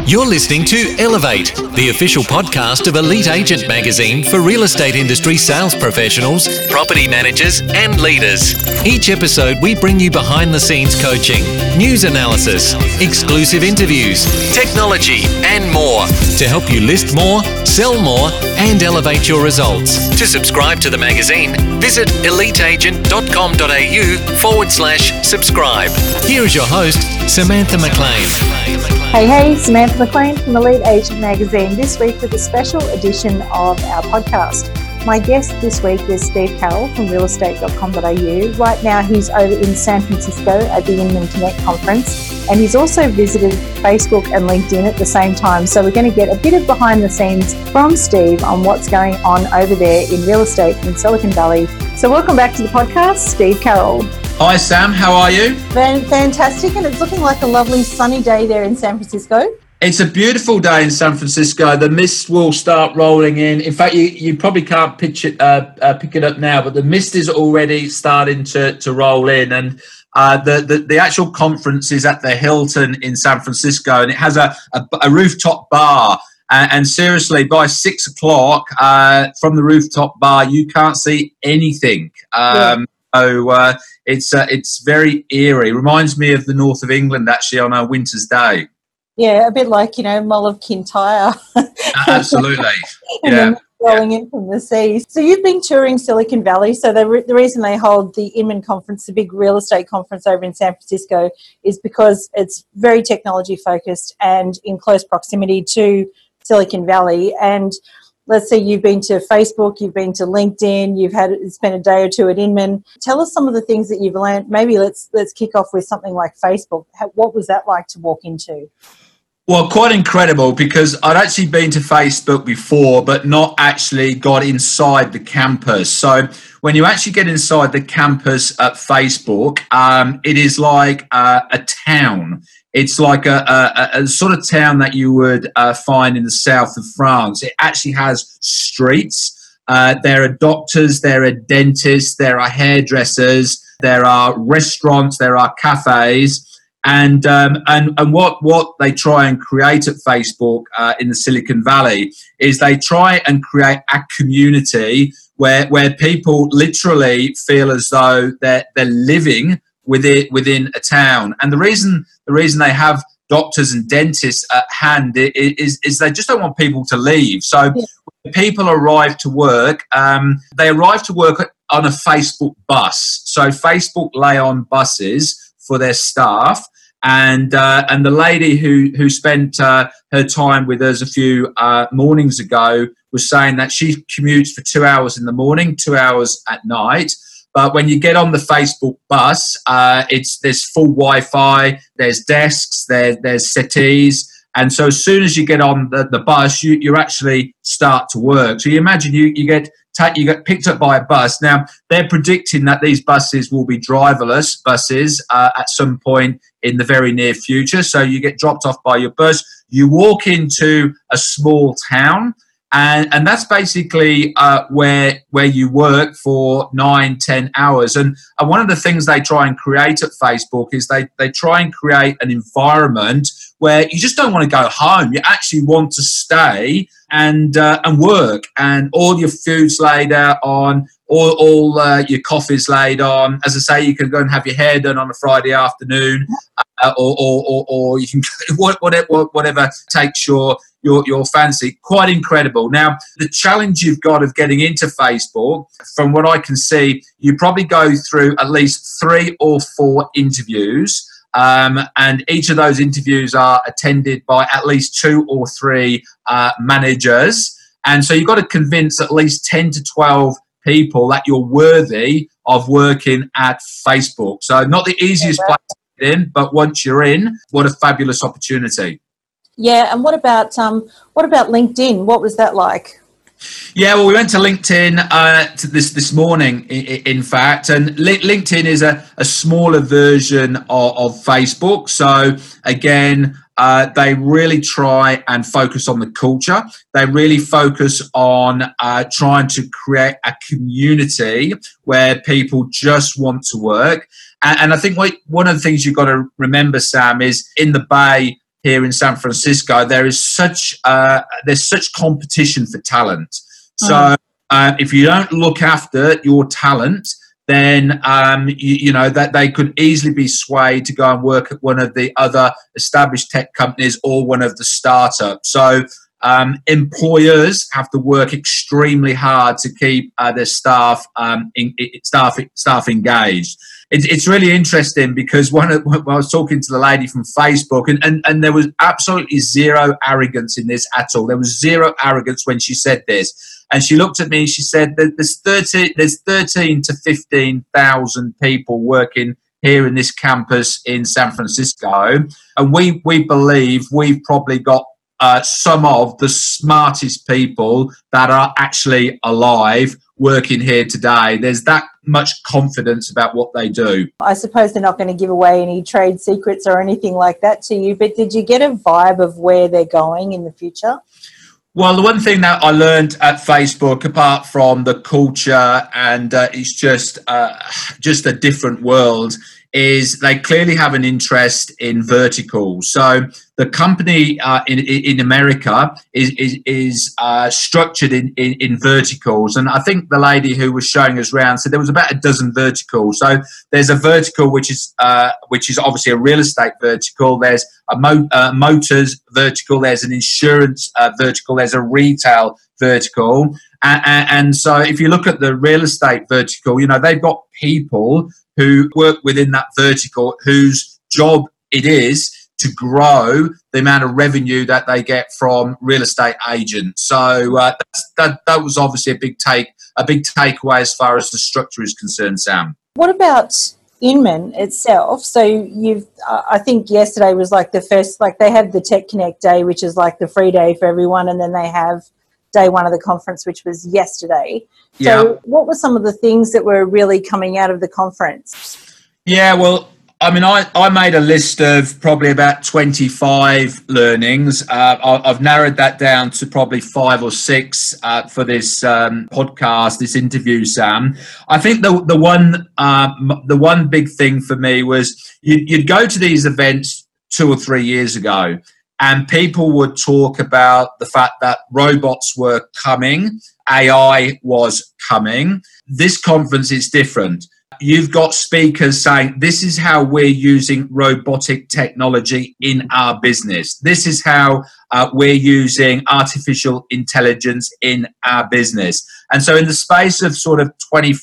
You're listening to Elevate, the official podcast of Elite Agent Magazine for real estate industry sales professionals, property managers, and leaders. Each episode, we bring you behind-the-scenes coaching, news analysis, exclusive interviews, technology, and more to help you list more, sell more, and elevate your results. To subscribe to the magazine, visit eliteagent.com.au/subscribe. Here is your host, Samantha McLean. Hey, Samantha McLean from Elite Agent Magazine, this week with a special edition of our podcast. My guest this week is Steve Carroll from realestate.com.au. Right now he's over in San Francisco at the Inman Connect conference, and he's also visited Facebook and LinkedIn at the same time. So we're going to get a bit of behind the scenes from Steve on what's going on over there in real estate in Silicon Valley. So welcome back to the podcast, Steve Carroll. Hi Sam, how are you? Fantastic, and it's looking like a lovely sunny day there in San Francisco. It's a beautiful day in San Francisco. The mist will start rolling in. In fact, you probably can't pick it up now, but the mist is already starting to roll in. And the actual conference is at the Hilton in San Francisco, and it has a rooftop bar. And seriously, by 6 o'clock from the rooftop bar, you can't see anything. So it's very eerie. Reminds me of the north of England, actually, on a winter's day. Yeah, a bit like, Mull of Kintyre. Absolutely. And then rolling in from the sea. So you've been touring Silicon Valley. So the reason they hold the Inman conference, the big real estate conference over in San Francisco, is because it's very technology focused and in close proximity to Silicon Valley. And let's say you've been to Facebook, you've been to LinkedIn, you've spent a day or two at Inman. Tell us some of the things that you've learned. Maybe let's kick off with something like Facebook. What was that like to walk into? Well, quite incredible, because I'd actually been to Facebook before, but not actually got inside the campus. So when you actually get inside the campus at Facebook, it is like a town. It's like a sort of town that you would find in the south of France. It actually has streets. There are doctors, there are dentists, there are hairdressers, there are restaurants, there are cafes. And what they try and create at Facebook in the Silicon Valley is they try and create a community where people literally feel as though they're living within a town. And the reason they have doctors and dentists at hand is they just don't want people to leave. So when people arrive to work, they arrive to work on a Facebook bus. So Facebook lay on buses for their staff, and the lady who spent her time with us a few mornings ago was saying that she commutes for 2 hours in the morning, 2 hours at night. But when you get on the Facebook bus, there's full Wi-Fi, there's desks, there's settees. And so as soon as you get on the bus, you actually start to work. So you imagine you get picked up by a bus. Now, they're predicting that these buses will be driverless buses at some point in the very near future. So you get dropped off by your bus. You walk into a small town, and that's basically where you work for 9-10 hours. And one of the things they try and create at Facebook is they try and create an environment where you just don't want to go home. You actually want to stay and work, and all your food's laid out on, all your coffee's laid on. As I say, you can go and have your hair done on a Friday afternoon, or you can whatever takes your fancy. Quite incredible. Now, the challenge you've got of getting into Facebook, from what I can see, you probably go through at least 3 or 4 interviews. And each of those interviews are attended by at least 2 or 3 managers. And so you've got to convince at least 10 to 12 people that you're worthy of working at Facebook. So not the easiest place to get in, but once you're in, what a fabulous opportunity. Yeah, and what about LinkedIn? What was that like? Yeah, well, we went to LinkedIn this morning, in fact, and LinkedIn is a smaller version of Facebook. So again, they really try and focus on the culture. They really focus on trying to create a community where people just want to work. And I think one of the things you've got to remember, Sam, is in the Bay, here in San Francisco, there's such competition for talent. So if you don't look after your talent, then you know that they could easily be swayed to go and work at one of the other established tech companies or one of the startups. So employers have to work extremely hard to keep their staff engaged. It's really interesting because when I was talking to the lady from Facebook, and there was absolutely zero arrogance in this at all. There was zero arrogance when she said this. And she looked at me and she said that there's 13 to 15,000 people working here in this campus in San Francisco. And we believe we've probably got some of the smartest people that are actually alive working here today. There's that much confidence about what they do. I suppose they're not going to give away any trade secrets or anything like that to you, but did you get a vibe of where they're going in the future? Well, the one thing that I learned at Facebook, apart from the culture and it's just a different world, is they clearly have an interest in verticals. So the company in America is structured in verticals. And I think the lady who was showing us around said there was about a dozen verticals. So there's a vertical which is obviously a real estate vertical. There's a motors vertical. There's an insurance vertical. There's a retail vertical. And so if you look at the real estate vertical, you know, they've got people who work within that vertical whose job it is to grow the amount of revenue that they get from real estate agents. So that was obviously a big takeaway as far as the structure is concerned, Sam. What about Inman itself? So I think yesterday was like the first, like they have the Tech Connect day, which is like the free day for everyone, and then they have day one of the conference, which was yesterday. So what were some of the things that were really coming out of the conference? Yeah, well, I mean, I made a list of probably about 25 learnings. I've narrowed that down to probably 5 or 6 for this podcast, this interview, Sam. I think the one big thing for me was you'd go to these events 2 or 3 years ago, and people would talk about the fact that robots were coming, AI was coming. This conference is different. You've got speakers saying, this is how we're using robotic technology in our business. This is how we're using artificial intelligence in our business. And so in the space of sort of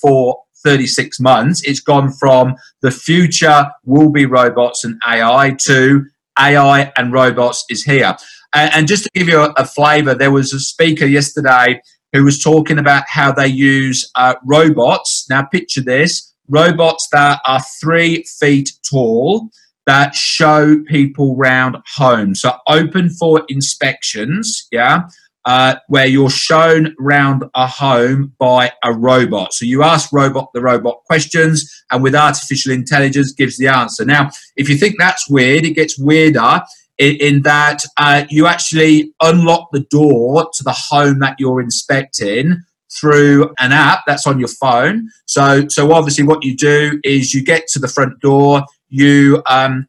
36 months, it's gone from the future will be robots and AI to AI and robots is here. And just to give you a flavour, there was a speaker yesterday who was talking about how they use robots. Now picture this, robots that are 3 feet tall that show people round homes. So open for inspections, where you're shown round a home by a robot. So you ask the robot questions, and with artificial intelligence gives the answer. Now, if you think that's weird, it gets weirder in that you actually unlock the door to the home that you're inspecting through an app that's on your phone. So obviously what you do is you get to the front door, you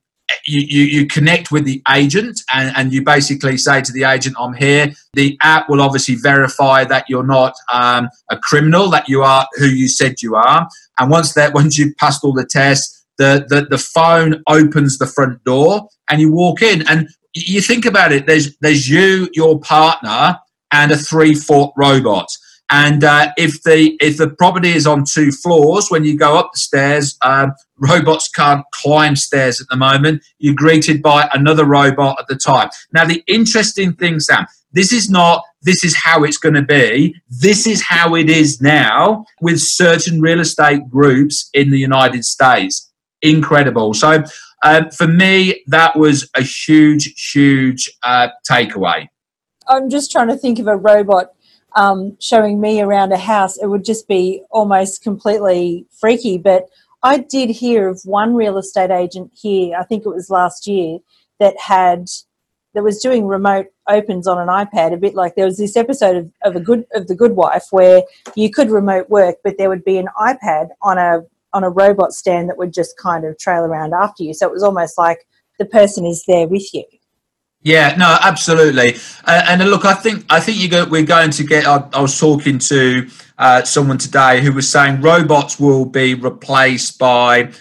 connect with the agent and you basically say to the agent, I'm here. The app will obviously verify that you're not a criminal, that you are who you said you are. And once you've passed all the tests, the phone opens the front door and you walk in. And you think about it, there's you, your partner, and a 3-foot robot. And if the property is on 2 floors, when you go up the stairs, robots can't climb stairs at the moment. You're greeted by another robot at the top. Now, the interesting thing, Sam, this is how it's going to be. This is how it is now with certain real estate groups in the United States. Incredible. So for me, that was a huge takeaway. I'm just trying to think of a robot showing me around a house. It would just be almost completely freaky. But I did hear of one real estate agent here, I think it was last year, that was doing remote opens on an iPad, a bit like there was this episode of The Good Wife where you could remote work, but there would be an iPad on a robot stand that would just kind of trail around after you. So it was almost like the person is there with you. Yeah, no, absolutely. And look, we're going to get. I was talking to someone today who was saying robots will be replaced by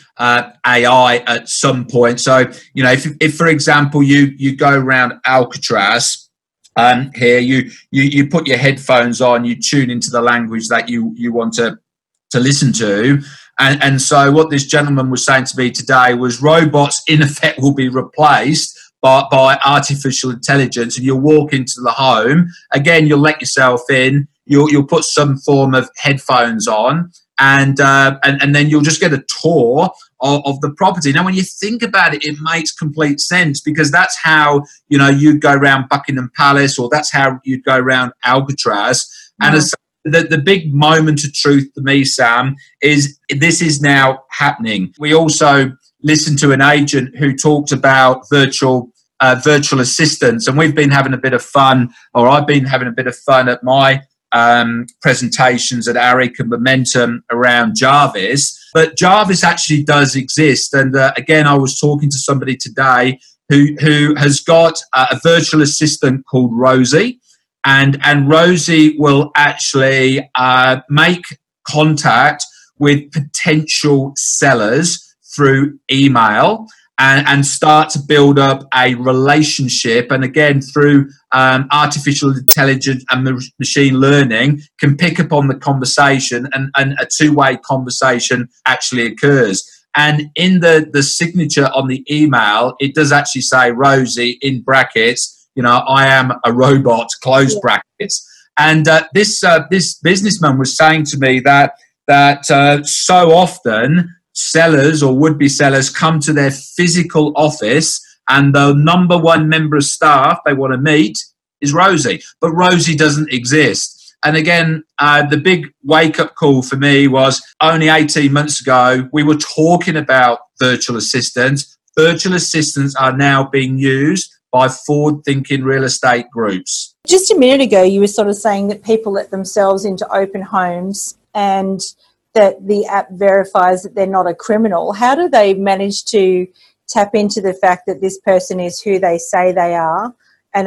AI at some point. So, you know, if for example you go around Alcatraz. Here you put your headphones on, you tune into the language that you want to listen to, and so what this gentleman was saying to me today was robots in effect will be replaced by artificial intelligence, and you'll walk into the home again, you'll let yourself in, you'll put some form of headphones on, and then you'll just get a tour of the property. Now, when you think about it, it makes complete sense, because that's how, you know, you'd go around Buckingham Palace, or that's how you'd go around Alcatraz. And as the big moment of truth to me, Sam, is this is now happening. We also listened to an agent who talked about virtual assistants, and we've been having a bit of fun, or I've been having a bit of fun at my presentations at ARIC and Momentum around Jarvis. But Jarvis actually does exist, and again, I was talking to somebody today who has got a virtual assistant called Rosie, and Rosie will actually make contact with potential sellers through email, and start to build up a relationship. And again, through artificial intelligence and machine learning, can pick up on the conversation, and a two-way conversation actually occurs. And in the signature on the email, it does actually say Rosie in brackets, you know, I am a robot, close brackets. And this businessman was saying to me that so often sellers or would-be sellers come to their physical office, and the number one member of staff they want to meet is Rosie, but Rosie doesn't exist. And again, the big wake-up call for me was only 18 months ago, we were talking about virtual assistants. Virtual assistants are now being used by forward-thinking real estate groups. Just a minute ago, you were sort of saying that people let themselves into open homes, and that the app verifies that they're not a criminal. How do they manage to tap into the fact that this person is who they say they are, and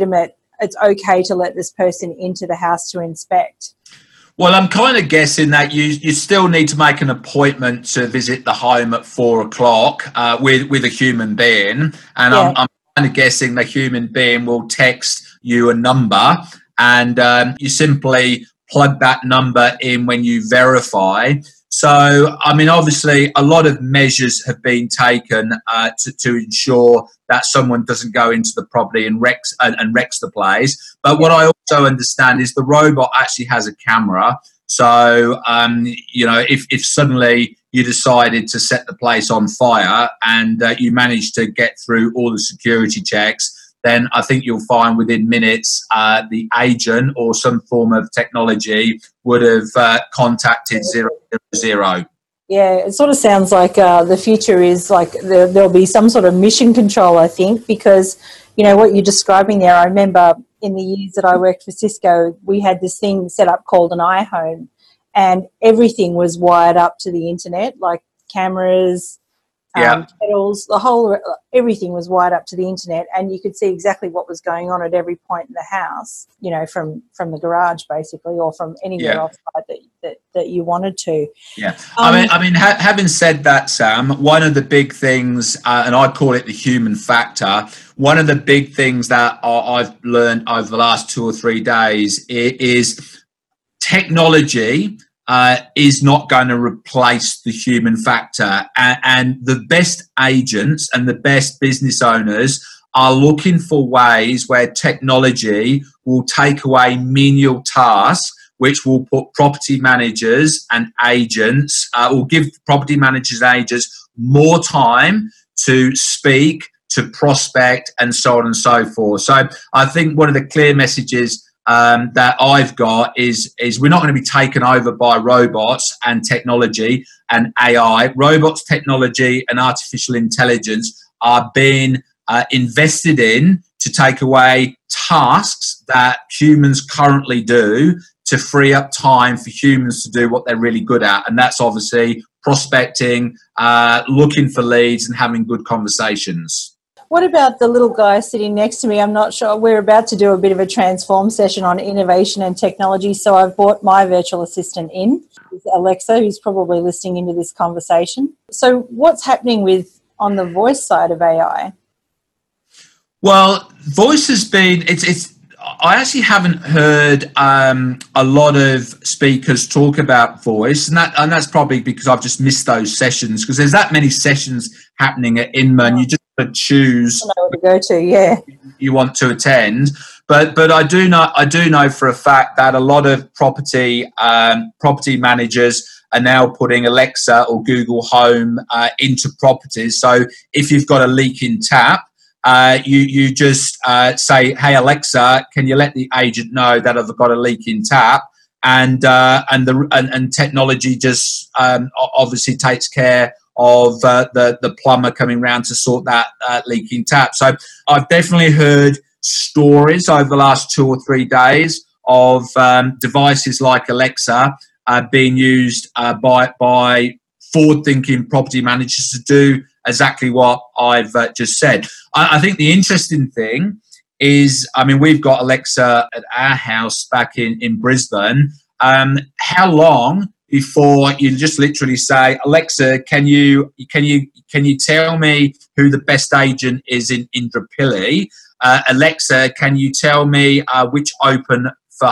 it's okay to let this person into the house to inspect? Well, I'm kind of guessing that you still need to make an appointment to visit the home at 4 o'clock with a human being. And I'm kind of guessing the human being will text you a number, and you simply plug that number in when you verify. So, I mean, obviously, a lot of measures have been taken to ensure that someone doesn't go into the property and wrecks the place. But what I also understand is the robot actually has a camera. So, you know, if suddenly you decided to set the place on fire and you managed to get through all the security checks, then I think you'll find within minutes the agent or some form of technology would have contacted 000. Yeah, it sort of sounds like the future is like there'll be some sort of mission control, I think, because, you know, what you're describing there, I remember in the years that I worked for Cisco, we had this thing set up called an iHome, and everything was wired up to the internet, like cameras, kettles, everything was wired up to the internet, and you could see exactly what was going on at every point in the house, you know, from the garage basically, or from anywhere offsite that you wanted to. Yeah, I mean, having said that, Sam, one of the big things, and I call it the human factor, one of the big things that I've learned over the last 2 or 3 days is technology is not going to replace the human factor, and the best agents and the best business owners are looking for ways where technology will take away menial tasks, which will put property managers and agents, will give property managers and agents more time to speak, to prospect, and so on and so forth. So I think one of the clear messages that I've got is we're not going to be taken over by robots and technology and AI. Robots, technology, and artificial intelligence are being invested in to take away tasks that humans currently do, to free up time for humans to do what they're really good at, and that's obviously prospecting, looking for leads, and having good conversations. What about the little guy sitting next to me? I'm not sure. We're about to do a bit of a transform session on innovation and technology, so I've brought my virtual assistant in, Alexa, who's probably listening into this conversation. So what's happening on the voice side of AI? Well, voice has been, I actually haven't heard a lot of speakers talk about voice, and that's probably because I've just missed those sessions, because there's that many sessions happening at Inman. You just got to choose where to go to, yeah, you want to attend. But I do know for a fact that a lot of property managers are now putting Alexa or Google Home into properties. So if you've got a leaking tap, you just say, "Hey Alexa, can you let the agent know that I've got a leaking tap?" And technology just obviously takes care of the plumber coming round to sort that leaking tap. So I've definitely heard stories over the last 2 or 3 days of devices like Alexa being used by forward-thinking property managers to do exactly what I've just said. I think the interesting thing is, I mean, we've got Alexa at our house back in Brisbane. How long before you just literally say, "Alexa, can you tell me who the best agent is in Indooroopilly? Alexa, can you tell me which open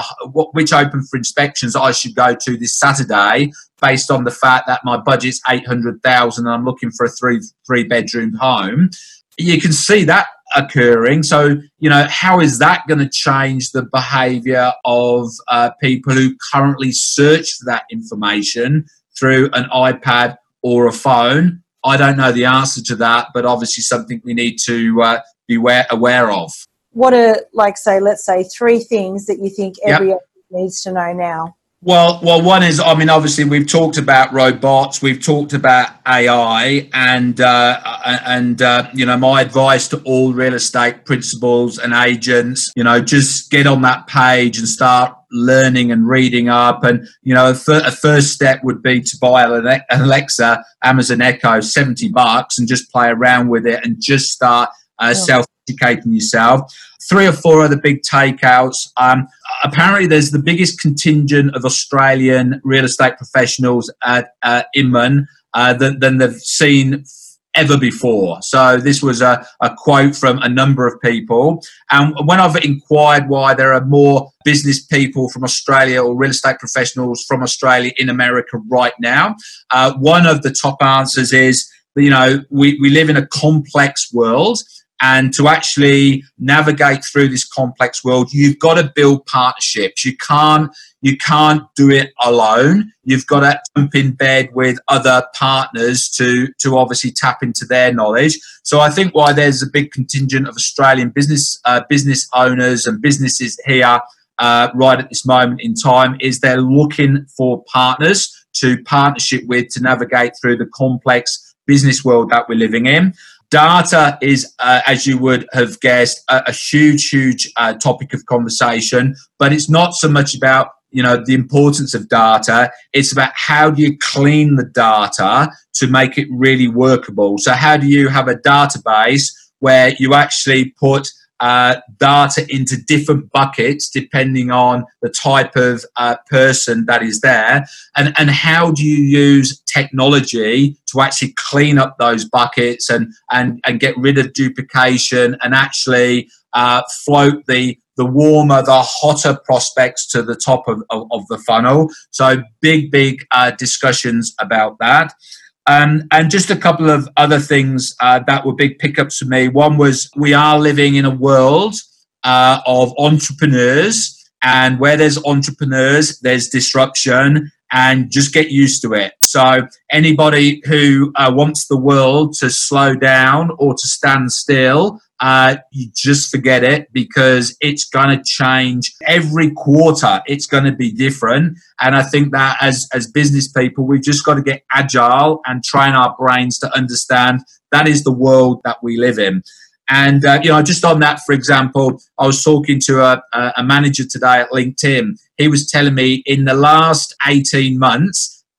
for inspections I should go to this Saturday, based on the fact that my budget's 800,000 and I'm looking for a three bedroom home?" You can see that occurring. So, how is that going to change the behaviour of people who currently search for that information through an iPad or a phone? I don't know the answer to that, but obviously something we need to be aware of. What are, let's say 3 things that you think every agent needs to know now? Well, one is, I mean, obviously we've talked about robots, we've talked about AI, and my advice to all real estate principals and agents, just get on that page and start learning and reading up. And a first step would be to buy an Alexa, Amazon Echo, $70, and just play around with it and just start self-educating yourself. 3 or 4 other big takeouts. Apparently, there's the biggest contingent of Australian real estate professionals at Inman than they've seen ever before. So this was a quote from a number of people. And when I've inquired why there are more business people from Australia or real estate professionals from Australia in America right now, one of the top answers is, we live in a complex world. And to actually navigate through this complex world, you've got to build partnerships. You can't do it alone. You've got to jump in bed with other partners to obviously tap into their knowledge. So I think why there's a big contingent of Australian business owners and businesses here right at this moment in time is they're looking for partners to partnership with to navigate through the complex business world that we're living in. Data is, as you would have guessed, a huge topic of conversation, but it's not so much about, the importance of data. It's about how do you clean the data to make it really workable. So how do you have a database where you actually put data into different buckets depending on the type of person that is there, and how do you use technology to actually clean up those buckets and get rid of duplication and actually float the warmer, the hotter prospects to the top of the funnel. So big discussions about that. And just a couple of other things that were big pickups for me. One was we are living in a world of entrepreneurs, and where there's entrepreneurs, there's disruption, and just get used to it. So anybody who wants the world to slow down or to stand still, you just forget it, because it's going to change every quarter. It's going to be different. And I think that as business people, we've just got to get agile and train our brains to understand that is the world that we live in. And, just on that, for example, I was talking to a manager today at LinkedIn. He was telling me in the last 18 months,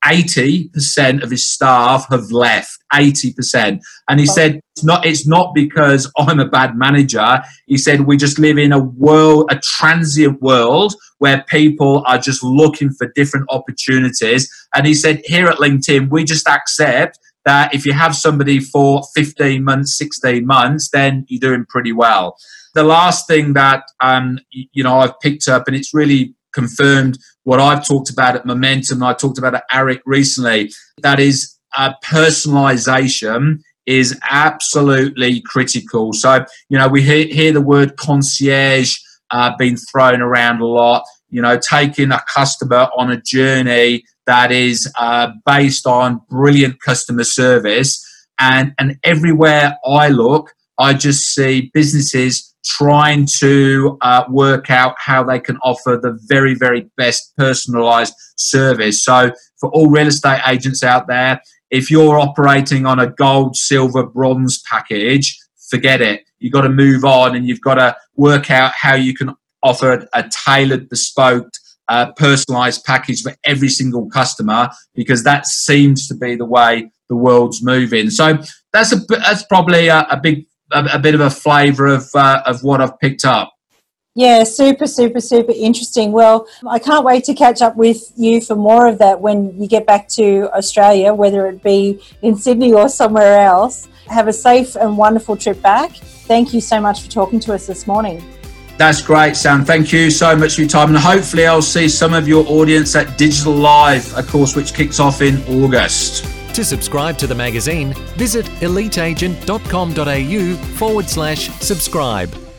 80% of his staff have left. 80%. And he said, it's not because I'm a bad manager. He said, we just live in a transient world where people are just looking for different opportunities. And he said, here at LinkedIn, we just accept that if you have somebody for 15 months, 16 months, then you're doing pretty well. The last thing that, I've picked up, and it's really confirmed what I've talked about at Momentum, I talked about at ARIC recently, that is personalization is absolutely critical. So, we hear the word concierge being thrown around a lot, taking a customer on a journey that is based on brilliant customer service. And everywhere I look, I just see businesses trying to work out how they can offer the very, very best personalized service. So for all real estate agents out there, if you're operating on a gold, silver, bronze package, forget it. You've got to move on, and you've got to work out how you can offer a tailored, bespoke, personalized package for every single customer, because that seems to be the way the world's moving. So that's probably a bit of a flavour of what I've picked up. Yeah, super, super, super interesting. Well, I can't wait to catch up with you for more of that when you get back to Australia, whether it be in Sydney or somewhere else. Have a safe and wonderful trip back. Thank you so much for talking to us this morning. That's great, Sam. Thank you so much for your time. And hopefully I'll see some of your audience at Digital Live, a course which kicks off in August. To subscribe to the magazine, visit eliteagent.com.au/subscribe.